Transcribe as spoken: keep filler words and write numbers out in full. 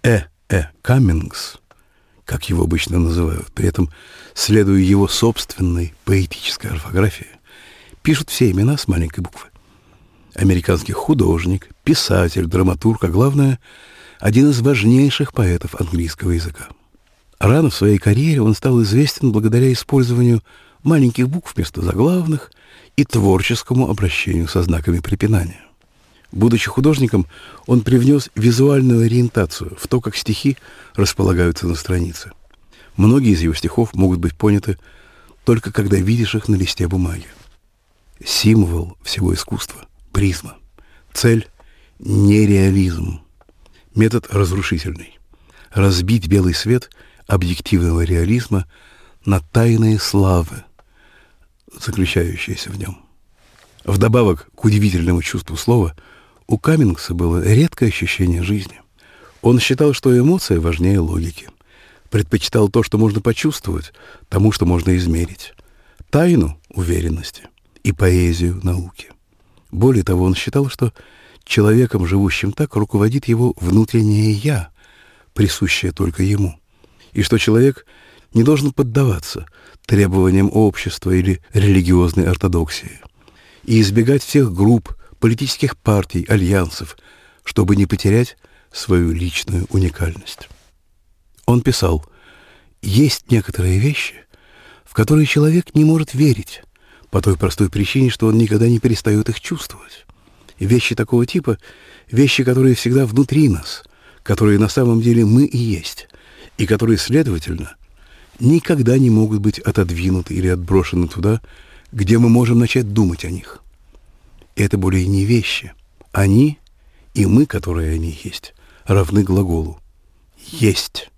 Э. Э. Каммингс, как его обычно называют, при этом, следуя его собственной поэтической орфографии, пишут все имена с маленькой буквы. Американский художник, писатель, драматург, а главное, один из важнейших поэтов английского языка. Рано в своей карьере он стал известен благодаря использованию маленьких букв вместо заглавных и творческому обращению со знаками препинания. Будучи художником, он привнес визуальную ориентацию в то, как стихи располагаются на странице. Многие из его стихов могут быть поняты только когда видишь их на листе бумаги. Символ всего искусства — призма. Цель — нереализм. Метод разрушительный. Разбить белый свет объективного реализма на тайные славы, заключающиеся в нем. Вдобавок к удивительному чувству слова, у Каммингса было редкое ощущение жизни. Он считал, что эмоция важнее логики. Предпочитал то, что можно почувствовать, тому, что можно измерить. Тайну уверенности и поэзию науки. Более того, он считал, что человеком, живущим так, руководит его внутреннее «я», присущее только ему, и что человек не должен поддаваться требованиям общества или религиозной ортодоксии и избегать всех групп, политических партий, альянсов, чтобы не потерять свою личную уникальность. Он писал: «Есть некоторые вещи, в которые человек не может верить, по той простой причине, что он никогда не перестает их чувствовать. Вещи такого типа — вещи, которые всегда внутри нас, которые на самом деле мы и есть, и которые, следовательно, никогда не могут быть отодвинуты или отброшены туда, где мы можем начать думать о них. И это более не вещи. Они и мы, которые они есть, равны глаголу «есть».